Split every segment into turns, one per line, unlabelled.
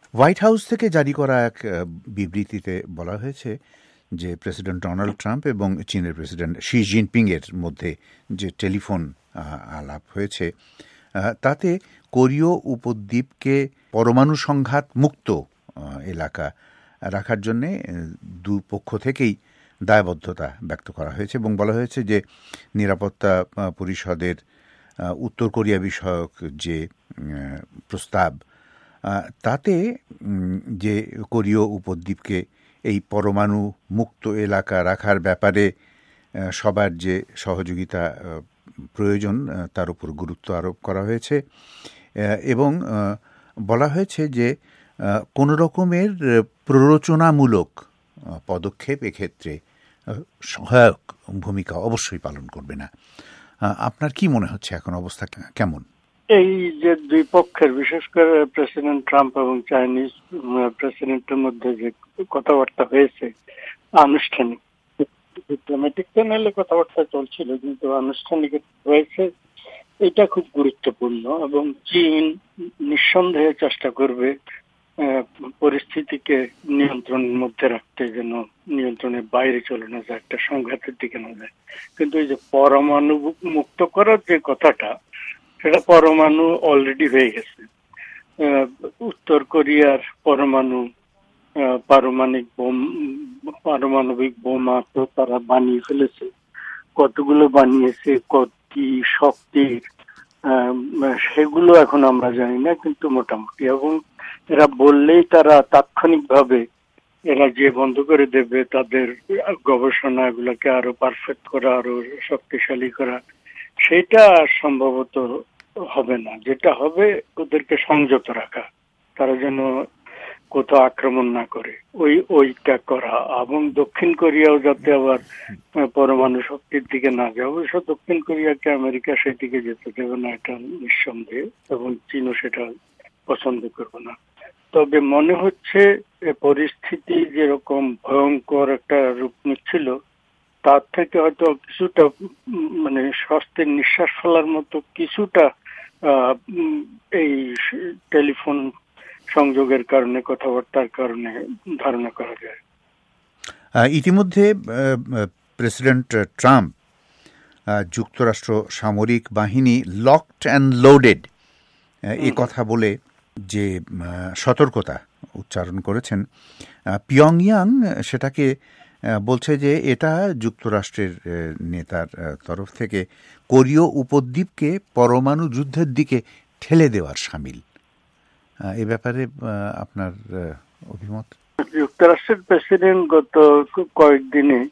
White house থেকে জারি করা এক বিবৃতিতে বলা হয়েছে যে প্রেসিডেন্ট ডোনাল্ড ট্রাম্প এবং চীনের প্রেসিডেন্ট শি জিনপিং এর মধ্যে যে টেলিফোন আলাপ হয়েছে তাতে কোরীয় উপদ্বীপকে পরমাণু সংঘাত মুক্ত এলাকা রাখার জন্য দুপক্ষ থেকেই দায়বদ্ধতা ব্যক্ত করা হয়েছে এবং বলা হয়েছে যে নিরাপত্তা পরিষদের উত্তর কোরিয়া বিষয়ক যে প্রস্তাব তাতে যে কোরীয় উপদ্বীপকে এই পরমাণু মুক্ত এলাকা রাখার ব্যাপারে সবার যে সহযোগিতা প্রয়োজন তার উপর গুরুত্ব আরোপ করা হয়েছে এবং বলা হয়েছে যে কোনো রকমের প্ররোচনামূলক পদক্ষেপ এক্ষেত্রে সহায়ক ভূমিকা অবশ্যই পালন করবে না। আপনার কি মনে হচ্ছে এখন অবস্থা কেমন?
এই যে দুই পক্ষের বিশেষ করে প্রেসিডেন্ট ট্রাম্প এবং চাইনিজ প্রেসিডেন্টের মধ্যে যে কথাবার্তা হয়েছে আনুষ্ঠানিক, ডিপ্লোম্যাটিক চ্যানেলে কথাবার্তা চলছিল কিন্তু আনুষ্ঠানিক হয়েছে, এটা খুব গুরুত্বপূর্ণ এবং চীন নিঃসন্দেহে চেষ্টা করবে পরিস্থিতিকে নিয়ন্ত্রণের মধ্যে রাখতে, যেন নিয়ন্ত্রণের বাইরে চলে না যায়, একটা সংঘাতের দিকে না যায়। কিন্তু এই যে পরমাণু মুক্ত করার যে কথাটা, সেটা পরমাণু অলরেডি হয়ে গেছে। উত্তর কোরিয়ার পারমাণবিক বোমা তো তারা বানিয়ে ফেলেছে, কতগুলো বানিয়েছে, কি শক্তির সেগুলো এখন আমরা জানি না, কিন্তু মোটামুটি। এবং এরা বললেই তারা তাৎক্ষণিকভাবে এরা যে বন্ধ করে দেবে তাদের গবেষণা এগুলোকে আরো পারফেক্ট করা, আরো শক্তিশালী করা, সেটা সম্ভবত হবে না। যেটা হবে ওদেরকে সংযত রাখা, তারা যেন কোথাও আক্রমণ না করে, ওইটা করা। এবং দক্ষিণ কোরিয়াও যাতে আবার পরমাণু শক্তির দিকে না যায়। অবশ্য দক্ষিণ কোরিয়াকে আমেরিকা সেদিকে যেতে দেবে না, এটা নিঃসন্দেহে, এবং চীনও সেটা পছন্দ করবে না। তবে মনে হচ্ছে পরিস্থিতি যেরকম ভয়ঙ্কর একটা রূপ নিচ্ছিল, তার থেকে হয়তো কিছুটা মানে স্বস্তির নিঃশ্বাস ফেলার মতো কিছুটা এই টেলিফোন সংযোগের কারণে, কথাবার্তার কারণে ধারণা করা যায়।
ইতিমধ্যে প্রেসিডেন্ট ট্রাম্প যুক্তরাষ্ট্র সামরিক বাহিনী লকড অ্যান্ড লোডেড এ কথা বলে যে সতর্কতা উচ্চারণ করেছেন, পিয়ংইয়াং সেটাকে বলছে যে এটা যুক্তরাষ্ট্রের নেতার তরফ থেকে কোরীয় উপদ্বীপকে পরমাণু যুদ্ধের দিকে ঠেলে দেওয়ার শামিল। এ ব্যাপারে আপনার অভিমত?
যুক্তরাষ্ট্রের প্রেসিডেন্ট গত কয়েকদিনে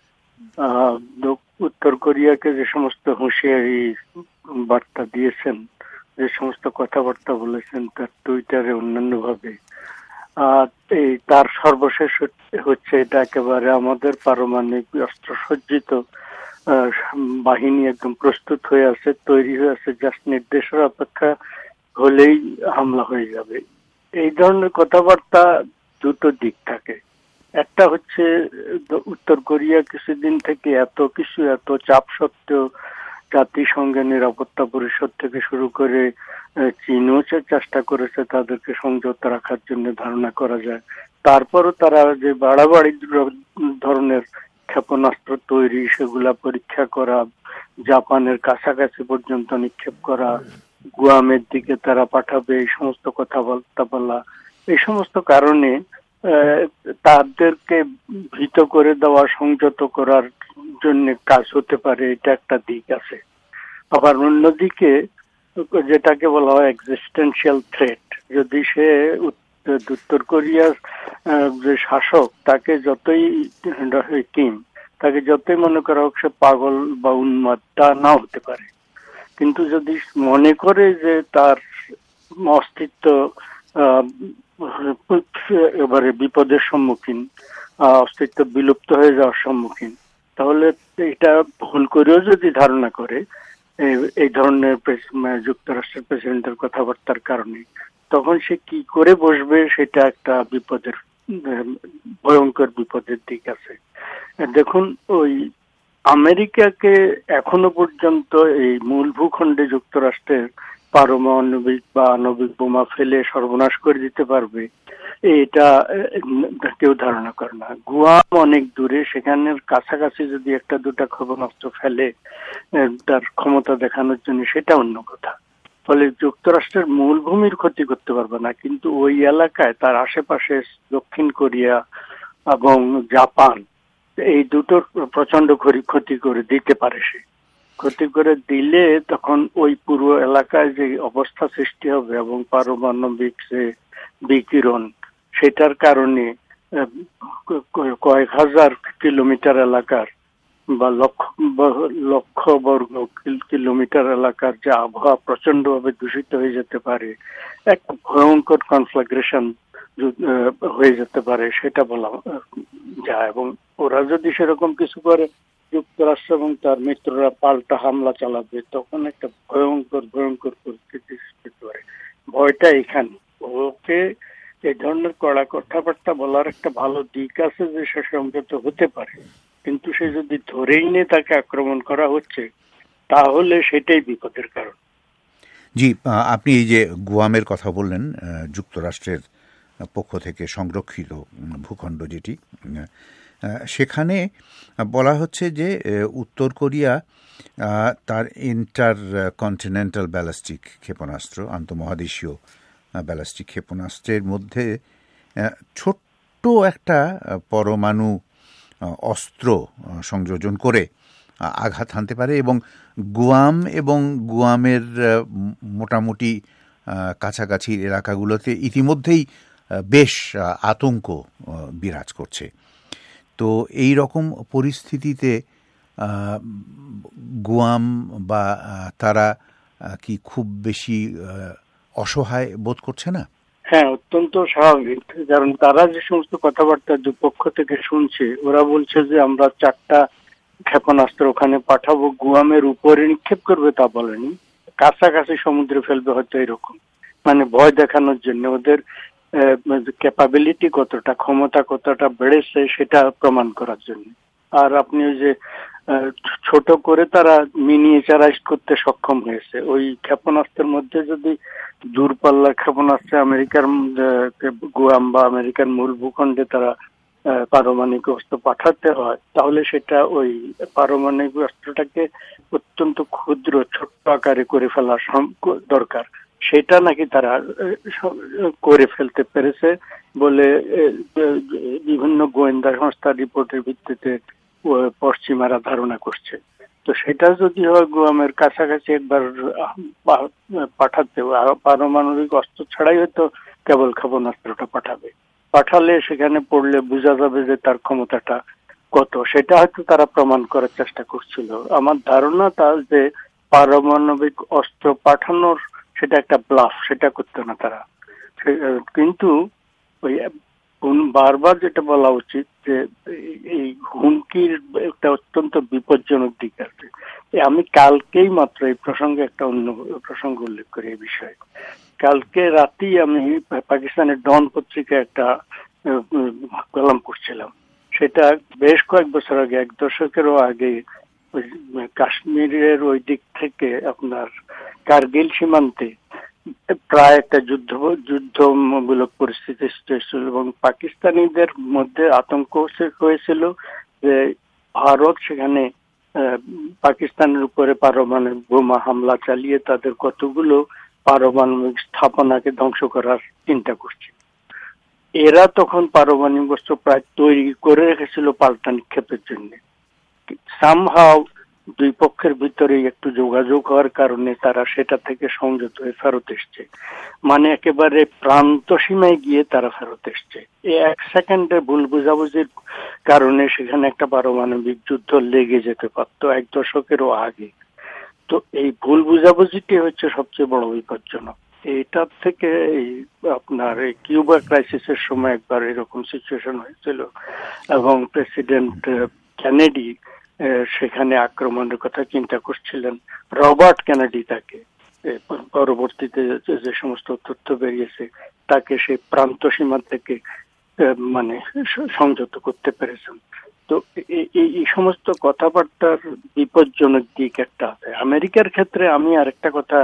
উত্তর কোরিয়াকে যে সমস্ত হুঁশিয়ারি বার্তা দিয়েছেন, যে সমস্ত কথাবার্তা বলেছেন তার টুইটারে অন্যান্য ভাবে, তার সর্বশেষ হচ্ছে এটা একেবারে আমাদের পারমাণবিক অস্ত্র সজ্জিত বাহিনী একদম প্রস্তুত হয়ে আছে, তৈরি হয়ে আছে, জাস্ট নির্দেশের অপেক্ষা হলেই হামলা হয়ে যাবে। এই ধরনের কথাবার্তা দুটো দিক থাকে। একটা হচ্ছে উত্তর কোরিয়া কিছুদিন থেকে এত চাপ সত্ত্বেও জাতিসংঘের নিরাপত্তা পরিষদ থেকে শুরু করে চীনও চেষ্টা করেছে তাদেরকে সংযত রাখার জন্য, ধারণা করা যায়। তারপরও তারা যে বাড়াবাড়ি ধরনের ক্ষেপণাস্ত্র তৈরি, সেগুলা পরীক্ষা করা, জাপানের কাছাকাছি পর্যন্ত নিক্ষেপ করা, গুয়ামের দিকে তারা পাঠাবে, এই সমস্ত কথাবার্তা বলা, এই সমস্ত কারণে তাদেরকে ভীত করে দেওয়া, সংযত করার জন্য কাজ হতে পারে, এটা একটা দিক আছে। আবার অন্যদিকে যেটাকে বলা হয় এক্সিস্টেন্সিয়াল থ্রেট, যদি সে উত্তর কোরিয়ার যে শাসক তাকে যতই তাকে যতই মনে করা হোক সে পাগল বা উন্মাদ, তা না হতে পারে, কিন্তু যদি মনে করে যে তার অস্তিত্ব এবারে বিপদের সম্মুখীন, অস্তিত্ব বিলুপ্ত হয়ে যাওয়ার সম্মুখীন, তাহলে এটা ভুল করেও যদি ধারণা করে এই ধরনের যুক্তরাষ্ট্রের প্রেসিডেন্টের কথাবার্তার কারণে, তখন সে কি করে বসবে, সেটা একটা ভয়ঙ্কর বিপদের দিক আছে। দেখুন, ওই আমেরিকাকে এখনো পর্যন্ত এই মূল ভূখণ্ডে যুক্তরাষ্ট্রের পারমাণবিক বা আণবিক বোমা ফেলে সর্বনাশ করে দিতে পারবে, এটা কেউ ধারণা করে না। গুয়াম অনেক দূরে, সেখানের কাছাকাছি যদি একটা দুটা ক্ষেপণাস্ত্র ফেলে তার ক্ষমতা দেখানোর জন্য, সেটা অন্য কথা। ফলে যুক্তরাষ্ট্রের মূল ভূমির ক্ষতি করতে পারবে না, কিন্তু ওই এলাকায় তার আশেপাশে দক্ষিণ কোরিয়া এবং জাপান, এই দুটোর প্রচন্ড ক্ষতি করে দিতে পারে। সে ক্ষতি করে দিলে তখন ওই পুরো এলাকায় যে অবস্থা সৃষ্টি হবে এবং পারমাণবিক যে বিকিরণ, সেটার কারণে কয়েক হাজার কিলোমিটার এলাকার বা লক্ষ বর্গ কিলোমিটার এলাকার যে আবহাওয়া প্রচন্ড ভাবে দূষিত হয়ে যেতে পারে, একটা ভয়ঙ্কর কনফ্লাগ্রেশন হয়ে যেতে পারে, সেটা বলা যায়। এবং ওরা যদি সেরকম কিছু করে, যুক্তরাষ্ট্র এবং তার মিত্ররা পাল্টা হামলা চালাবে, তখন একটা ভয়ঙ্কর পরিস্থিতি সৃষ্টি করে। ভয়টা এখানে। ওকে এই ধরনের কড়া কথাবার্তা বলার একটা ভালো দিক আছে যে সে সংযত হতে পারে, কিন্তু সে যদি ধরেই নিয়ে তাকে আক্রমণ করা হচ্ছে, তাহলে সেটাই বিপদের কারণ।
জি, আপনি এই যে গুয়ামের কথা বললেন, যুক্তরাষ্ট্রের পক্ষ থেকে সংরক্ষিত ভূখণ্ড যেটি, সেখানে বলা হচ্ছে যে উত্তর কোরিয়া তার ইন্টার কন্টিনেন্টাল ব্যালিস্টিক ক্ষেপণাস্ত্র, আন্তঃমহাদেশীয় ব্যালিস্টিক ক্ষেপণাস্ত্রের মধ্যে ছোট্ট একটা পরমাণু অস্ত্র সংযোজন করে আঘাত হানতে পারে এবং গুয়ামের মোটামুটি কাছাকাছি এলাকাগুলোতে ইতিমধ্যেই বেশ আতঙ্ক বিরাজ করছে। তো এই রকম পরিস্থিতিতে গুয়াম বা তারা কি খুব বেশি অসহায় বোধ করছে না?
হ্যাঁ, অত্যন্ত স্বাভাবিক, কারণ তারা যে সমস্ত কথাবার্তা দুপক্ষ থেকে শুনছে, ওরা বলছে যে আমরা 4টা ক্ষেপণাস্ত্র ওখানে পাঠাবো, গুয়ামের উপরে নিক্ষেপ করবে তা বলেনি, কাছাকাছি সমুদ্রে ফেলবে হয়তো, এরকম মানে ভয় দেখানোর জন্য, ওদের ক্যাপাবিলিটি কতটা, ক্ষমতা কতটা বেড়েছে সেটা প্রমাণ করার জন্য। আর আপনি ওই যে ছোট করে তারা মিনিয়েচারাইজ করতে সক্ষম হয়েছে, ওই ক্ষেপণাস্ত্রের মধ্যে যদি দূরপাল্লার ক্ষেপণাস্ত্রে আমেরিকার গুয়াম বা আমেরিকার মূল ভূখণ্ডে তারা পারমাণবিক অস্ত্র পাঠাতে হয়, তাহলে সেটা ওই পারমাণবিক অস্ত্রটাকে অত্যন্ত ক্ষুদ্র ছোট্ট আকারে করে ফেলা দরকার। সেটা নাকি তারা করে ফেলতে পেরেছে বলে বিভিন্ন গোয়েন্দা সংস্থার রিপোর্টের ভিত্তিতে পশ্চিমারা ধারণা করছে। তো সেটা যদি হয় গুয়ামের কাছাকাছি একবার পাঠাতে, পারমাণবিক অস্ত্র ছাড়াই হয়তো কেবল ক্ষেপণাস্ত্রটা পাঠালে সেখানে পড়লে বোঝা যাবে যে তার ক্ষমতাটা কত, সেটা হয়তো তারা প্রমাণ করার চেষ্টা করছিল। আমার ধারণা তার যে পারমাণবিক অস্ত্র পাঠানোর সেটা একটা ব্লাফ, সেটা করতো না তারা। কিন্তু ওই বারবার যেটা বলা উচিত যে এই হুমকির একটা অত্যন্ত বিপজ্জনক দিক আছে। আমি কালকেই মাত্র এই প্রসঙ্গে একটা অন্য প্রসঙ্গ উল্লেখ করি এই বিষয়ে। কালকে রাতেই আমি পাকিস্তানের ডন পত্রিকায় একটা কলাম করছিলাম। সেটা বেশ কয়েক বছর আগে, 1 দশকেরও আগে, কাশ্মীরের ওই দিক থেকে আপনার কার্গিল সীমান্তে প্রায় একটা যুদ্ধমূলক পরিস্থিতি সৃষ্টি হয়েছিল এবং পাকিস্তানিদের মধ্যে আতঙ্ক হয়েছিল যে ভারত সেখানে পাকিস্তানের উপরে পারমাণবিক বোমা হামলা চালিয়ে তাদের কতগুলো পারমাণবিক স্থাপনাকে ধ্বংস করার চিন্তা করছে। এরা তখন পারমাণবিক অস্ত্র প্রায় তৈরি করে রেখেছিল পাল্টা নিক্ষেপের জন্য। সামহাও দুই পক্ষের ভিতরে একটু যোগাযোগ হওয়ার কারণে তারা সেটা থেকে সংযত হয়ে ফেরত এসছে, মানে একেবারে প্রান্ত সীমায় গিয়ে তারা ফেরত এসছে। এই 1 সেকেন্ডের ভুল বোঝাবুঝির কারণে সেখানে একটা পারমাণবিক যুদ্ধ লেগে যেতে পারতো 1 দশকেরও আগে। তো এই ভুল বুঝাবুঝিটি হচ্ছে সবচেয়ে বড় বিপজ্জনক। এইটার থেকে এই আপনার এই কিউবা ক্রাইসিসের সময় একবার এরকম সিচুয়েশন হয়েছিল এবং প্রেসিডেন্ট কেনেডি সেখানে আক্রমণের কথা চিন্তা করছিলেন। রবার্ট কেনেডি তাকে পরবর্তীতে যে সমস্ত তথ্য বেরিয়েছে তাকে সেই প্রান্ত সীমা থেকে মানে সংযত করতে পেরেছেন। তো এই সমস্ত কথাবার্তার বিপজ্জনক দিক একটা আছে। আমেরিকার ক্ষেত্রে আমি আরেকটা কথা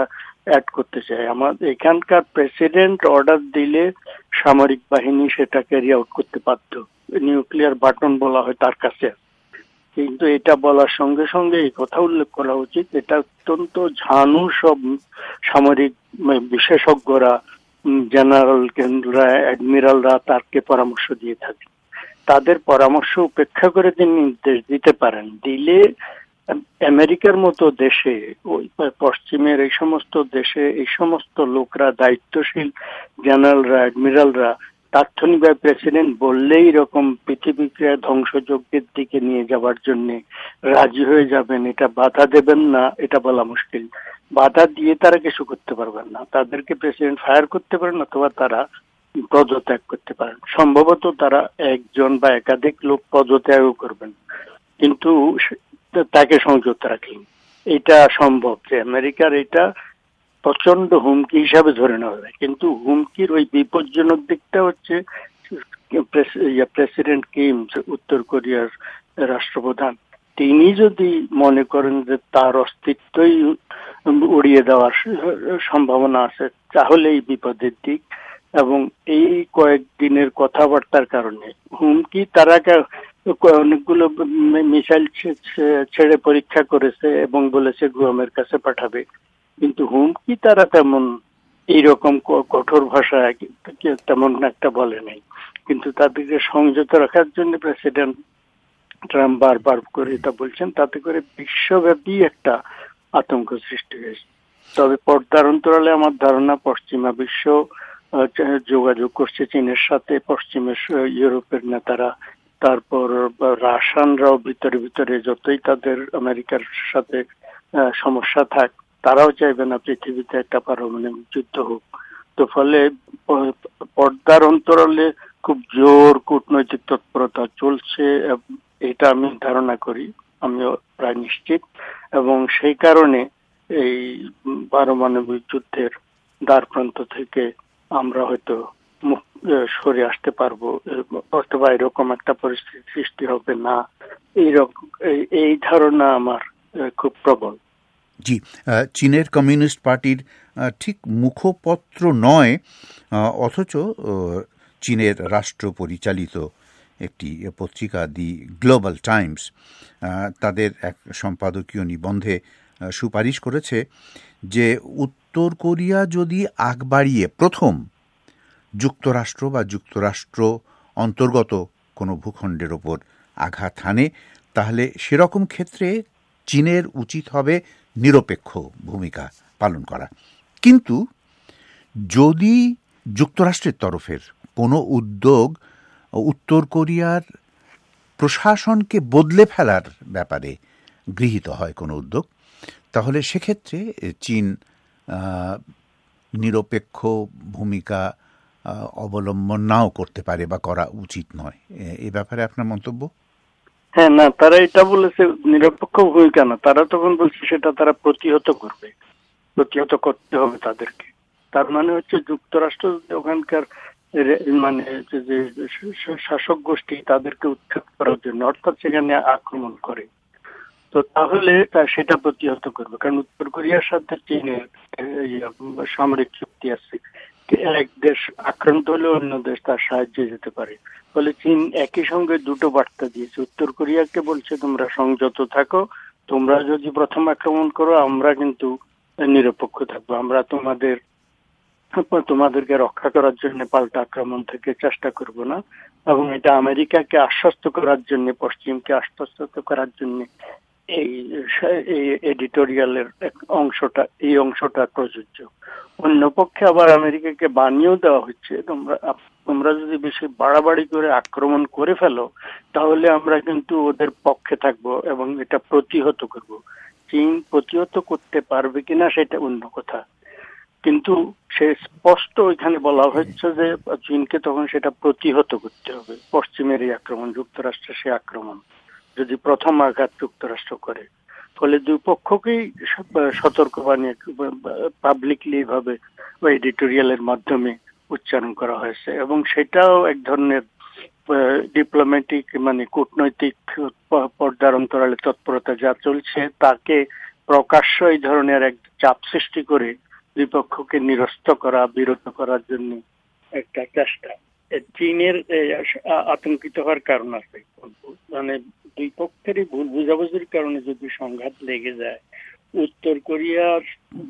অ্যাড করতে চাই। আমাদের এখানকার প্রেসিডেন্ট অর্ডার দিলে সামরিক বাহিনী সেটা ক্যারি আউট করতে বাধ্য, নিউক্লিয়ার বাটন বলা হয় তার কাছে। কিন্তু এটা বলার সঙ্গে সঙ্গে এই কথা উল্লেখ করা উচিত, এটা অত্যন্ত ঝানু সব সামরিক বিশেষজ্ঞরা, জেনারেলরা, অ্যাডমিরালরা তাকে পরামর্শ দিয়ে থাকে। তাদের পরামর্শ উপেক্ষা করে তিনি নির্দেশ দিতে পারেন, দিলে আমেরিকার মতো দেশে, ওই পশ্চিমের এই সমস্ত দেশে এই সমস্ত লোকরা, দায়িত্বশীল জেনারেলরা, অ্যাডমিরালরা তাৎক্ষণিকভাবে প্রেসিডেন্ট বললেই এরকম পৃথিবীকে ধ্বংসযজ্ঞের দিকে নিয়ে যাওয়ার জন্য রাজি হয়ে যাবেন, এটা বাধা দেবেন না, এটা বলা মুশকিল। বাধা দিয়ে তারা কিছু করতে পারবেন না। তাদেরকে প্রেসিডেন্ট ফায়ার করতে পারেন অথবা তারা পদত্যাগ করতে পারেন। সম্ভবত তারা একজন বা একাধিক লোক পদত্যাগও করবেন, কিন্তু তাকে সংযত রাখেন। এটা সম্ভব যে আমেরিকার এটা প্রচন্ড হুমকি হিসাবে ধরে নেওয়া যায়। কিন্তু হুমকির ওই বিপজ্জনক দিকটা হচ্ছে প্রেসিডেন্ট কিম, উত্তর কোরিয়ার রাষ্ট্রপ্রধান, তিনি যদি মনে করেন যে তার অস্তিত্বই উড়িয়ে দেওয়ার সম্ভাবনা আছে, তাহলে এই বিপদের দিক। এবং এই কয়েকদিনের কথাবার্তার কারণে হুমকি, তারা অনেকগুলো মিসাইল ছেড়ে পরীক্ষা করেছে এবং বলেছে গুয়ামের কাছে পাঠাবে, কিন্তু হুমকি তারা তেমন এইরকম কঠোর ভাষায় তেমন একটা বলে নাই। কিন্তু তাদেরকে সংযত রাখার জন্য প্রেসিডেন্ট ট্রাম্প বারবার করে এটা বলছেন, তাতে করে বিশ্বব্যাপী একটা আতঙ্ক সৃষ্টি হয়েছে। তবে পর্দার অন্তরালে আমার ধারণা পশ্চিমা বিশ্ব যোগাযোগ করছে চীনের সাথে, পশ্চিমের ইউরোপের নেতারা, তারপর রাশিয়ানরাও ভিতরে ভিতরে, যতই তাদের আমেরিকার সাথে সমস্যা থাক, তারাও চাইবে না পৃথিবীতে একটা পারমাণবিক যুদ্ধ হোক। তো ফলে পর্দার অন্তরালে খুব জোর কূটনৈতিক তৎপরতা চলছে, এটা আমি ধারণা করি, আমিও প্রায় নিশ্চিত। এবং সেই কারণে এই পারমাণবিক যুদ্ধের দ্বার প্রান্ত থেকে আমরা হয়তো সরে আসতে পারবো, অথবা এরকম একটা পরিস্থিতি সৃষ্টি হবে না, এই ধারণা আমার খুব প্রবল।
জি, চীনের কমিউনিস্ট পার্টির ঠিক মুখপত্র নয়, অথচ চীনের রাষ্ট্র পরিচালিত একটি পত্রিকা দি গ্লোবাল টাইমস তাদের এক সম্পাদকীয় নিবন্ধে সুপারিশ করেছে যে উত্তর কোরিয়া যদি আগ বাড়িয়ে প্রথম যুক্তরাষ্ট্র বা যুক্তরাষ্ট্র অন্তর্গত কোনো ভূখণ্ডের ওপর আঘাত হানে, তাহলে সেরকম ক্ষেত্রে চীনের উচিত হবে নিরপেক্ষ ভূমিকা পালন করা। কিন্তু যদি যুক্তরাষ্ট্রের তরফের কোনো উদ্যোগ উত্তর কোরিয়ার প্রশাসনকে বদলে ফেলার ব্যাপারে গৃহীত হয় কোনো উদ্যোগ, তাহলে সেক্ষেত্রে চীন নিরপেক্ষ ভূমিকা অবলম্বন নাও করতে পারে বা করা উচিত নয়। এ ব্যাপারে আপনার মন্তব্য?
হ্যাঁ, না, তারা এটা বলেছে নিরপেক্ষ ভূমিকা না, তারা তখন বলছে সেটা তারা প্রতিহত করবে, প্রতিহত করতে হবে তাদেরকে। তার মানে হচ্ছে যুক্তরাষ্ট্র ওখানকার মানে যে শাসক গোষ্ঠী তাদেরকে উৎখাত করার জন্য, অর্থাৎ সেখানে আক্রমণ করে, তো তাহলে সেটা প্রতিহত করবে। কারণ উত্তর কোরিয়ার সাথে চীনের সামরিক চুক্তি আছে, এক দেশ আক্রান্ত হলে অন্য দেশ তার সাহায্যে যেতে পারে। ফলে চীন একই সঙ্গে দুটো বার্তা দিয়েছে। উত্তর কোরিয়াকে বলছে তোমরা সংযত থাকো, তোমরা যদি প্রথম আক্রমণ করো আমরা কিন্তু নিরপেক্ষ থাকবো, আমরা তোমাদেরকে রক্ষা করার জন্য পাল্টা আক্রমণ থেকে চেষ্টা করব না। এবং এটা আমেরিকাকে আশ্বস্ত করার জন্য, পশ্চিমকে আশ্বস্ত করার জন্য এই এডিটোরিয়ালের এই অংশটা প্রযোজ্য। অন্য পক্ষে আবার আমেরিকাকে বানিয়েও দেওয়া হচ্ছে, তোমরা যদি বেশি বাড়াবাড়ি করে আক্রমণ করে ফেলো তাহলে আমরা কিন্তু ওদের পক্ষে থাকবো এবং এটা প্রতিহত করব। চীন প্রতিহত করতে পারবে কিনা সেটা অন্য কথা, কিন্তু সে স্পষ্ট এখানে বলা হচ্ছে যে চীনকে তখন সেটা প্রতিহত করতে হবে। পশ্চিমের এই আক্রমণ, যুক্তরাষ্ট্রের সে আক্রমণ যদি প্রথম আঘাত যুক্তরাষ্ট্র করে, ফলে দুই পক্ষকেই সতর্কবাণী পাবলিকলি ভাবে বা এডিটোরিয়ালের মাধ্যমে উচ্চারণ করা হয়েছে। এবং সেটাও এক ধরনের ডিপ্লোম্যাটিক মানে কূটনৈতিক পর্দার অন্তরালে তৎপরতা যা চলছে তাকে প্রকাশ্য এই ধরনের এক চাপ সৃষ্টি করে দুই পক্ষকে নিরস্ত করা, বিরত করার জন্য একটা চেষ্টা। চীনের আতঙ্কিত হওয়ার কারণ আছে, মানে দুই পক্ষেরই ভুল বুঝাবুঝির কারণে যদি সংঘাত লেগে যায়, উত্তর কোরিয়ার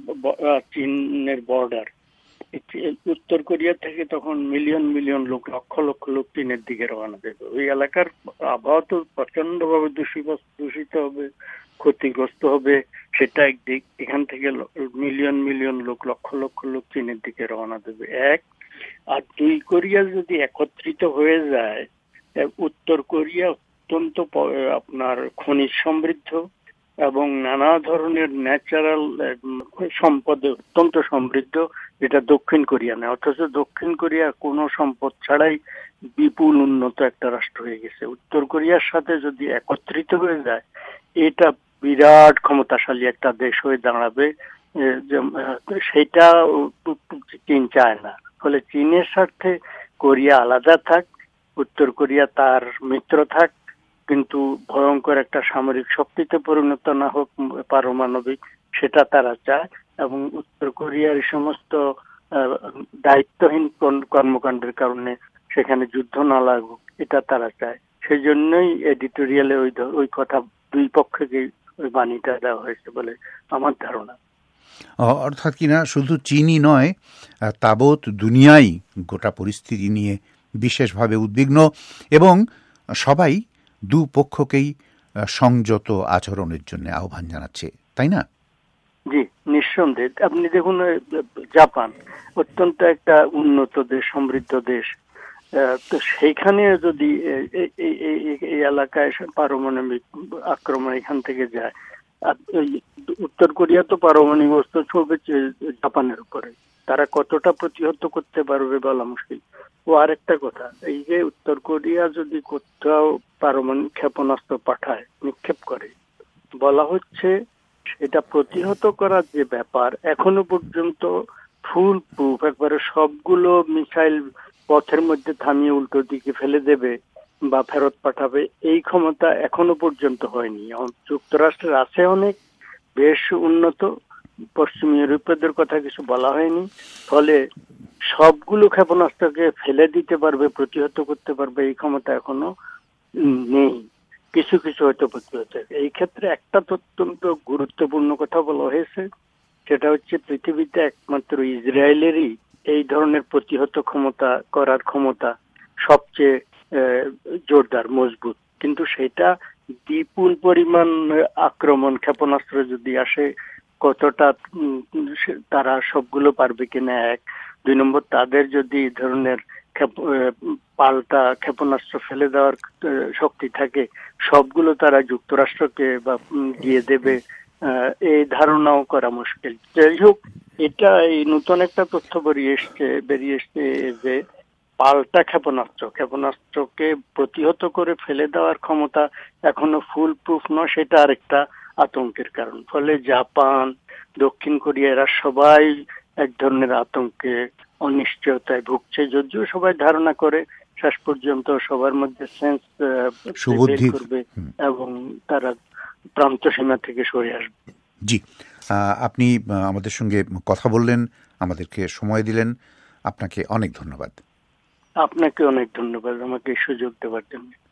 চীনের বর্ডার, উত্তর কোরিয়া থেকে তখন মিলিয়ন মিলিয়ন লোক, লক্ষ লক্ষ লোক চীনের দিকে রওনা দেবে। ওই এলাকার আবহাওয়া তো প্রচন্ড ভাবে দূষিত হবে, ক্ষতিগ্রস্ত হবে, সেটা একদিক। এখান থেকে মিলিয়ন মিলিয়ন লোক, লক্ষ লক্ষ লোক চীনের দিকে রওনা দেবে, এক। আর দুই কোরিয়া যদি একত্রিত হয়ে যায়, উত্তর কোরিয়া অত্যন্ত আপনার খনিজ সমৃদ্ধ এবং নানা ধরনের ন্যাচারাল সম্পদে অত্যন্ত সমৃদ্ধ, যেটা দক্ষিণ কোরিয়া না। অথচ দক্ষিণ কোরিয়া কোনো সম্পদ ছাড়াই বিপুল উন্নত একটা রাষ্ট্র হয়ে গেছে। উত্তর কোরিয়ার সাথে যদি একত্রিত হয়ে যায়, এটা বিরাট ক্ষমতাশালী একটা দেশ হয়ে দাঁড়াবে, সেটা চীন চায় না। ফলে চীনের স্বার্থে কোরিয়া আলাদা থাক, উত্তর কোরিয়া তার মিত্র থাক, কিন্তু ভয়ঙ্কর একটা সামরিক শক্তিতে পরিণত না হোক, পারমাণবিক, সেটা তারা চায়। এবং উত্তর কোরিয়ার সমস্ত দায়িত্বহীন কর্মকাণ্ডের কারণে সেখানে যুদ্ধ না লাগুক, এটা তারা চায়। সেই জন্যই এডিটোরিয়ালে ওই কথা দুই পক্ষকে ওই বাণীটা দেওয়া হয়েছে বলে আমার ধারণা।
অর্থাৎ কিনা শুধু চীনই নয়, তাবৎ দুনিয়াই গোটা পরিস্থিতি নিয়ে বিশেষভাবে উদ্বিগ্ন এবং সবাই দুপক্ষকেই সংযত আচরণের জন্য আহ্বান জানাচ্ছে, তাই না?
জি, নিঃসন্দেহে। আপনি দেখুন, জাপান অত্যন্ত একটা উন্নত দেশ, সমৃদ্ধ দেশ, তো সেইখানে যদি এই এলাকায় পারমাণবিক আক্রমণ এখান থেকে যায়, উত্তর কোরিয়া তো পারমাণবিক অস্ত্র ছড়বে জাপানের উপরে, তারা কতটা প্রতিহত করতে পারবে বলা মুশকিল। ও আরেকটা কথা, এই যে উত্তর কোরিয়া যদি কোথাও পারমাণবিক ক্ষেপণাস্ত্র পাঠায়, নিক্ষেপ করে, বলা হচ্ছে সেটা প্রতিহত করার যে ব্যাপার, এখনো পর্যন্ত ফুল প্রুফ, একবারে সবগুলো মিসাইল পথের মধ্যে থামিয়ে উল্টো দিকে ফেলে দেবে বা ফেরত পাঠাবে, এই ক্ষমতা এখনো পর্যন্ত হয়নি। যুক্তরাষ্ট্রের আছে অনেক, বেশ উন্নত, পশ্চিম ইউরোপীয়দের কথা কিছু বলা হয়নি। ফলে সবগুলো ক্ষেপণাস্ত্রকে ফেলে দিতে পারবে, প্রতিহত করতে পারবে, এই ক্ষমতা এখনো নেই। কিছু কিছু হয়তো প্রতিহত। এই ক্ষেত্রে একটা অত্যন্ত গুরুত্বপূর্ণ কথা বলা হয়েছে, সেটা হচ্ছে পৃথিবীতে একমাত্র ইসরায়েলেরই এই ধরনের প্রতিহত ক্ষমতা করার ক্ষমতা সবচেয়ে জোরদার, মজবুত। কিন্তু সেটা বিপুল পরিমাণ আক্রমণ ক্ষেপণাস্ত্র যদি আসে, কতটা তারা সবগুলো পারবে কিনা, এক। দুই নম্বর, তাদের যদি এই ধরনের পাল্টা ক্ষেপণাস্ত্র ফেলে দেওয়ার শক্তি থাকে, সবগুলো তারা যুক্তরাষ্ট্রকে বা দিয়ে দেবে, এই ধারণাও করা মুশকিল। যাই হোক, এটা এই নতুন একটা তথ্য বেরিয়ে এসছে যে পাল্টা ক্ষেপণাস্ত্রকে প্রতিহত করে ফেলে দেওয়ার ক্ষমতা এখনো ফুল প্রুফ নয়, সেটা আরেকটা আতঙ্কের কারণ। ফলে জাপান, দক্ষিণ কোরিয়া, এরা সবাই এক ধরনের আতঙ্কে, অনিশ্চয়তায় ভুগছে। যদিও সবাই ধারণা করে শেষ পর্যন্ত সবার মধ্যে সেন্স বের করবে এবং তারা প্রান্ত সীমা থেকে সরে আসবে।
জি, আপনি আমাদের সঙ্গে কথা বললেন, আমাদেরকে সময় দিলেন, আপনাকে অনেক ধন্যবাদ।
আপনাকে অনেক ধন্যবাদ আমাকে সুযোগ দেওয়ার জন্য।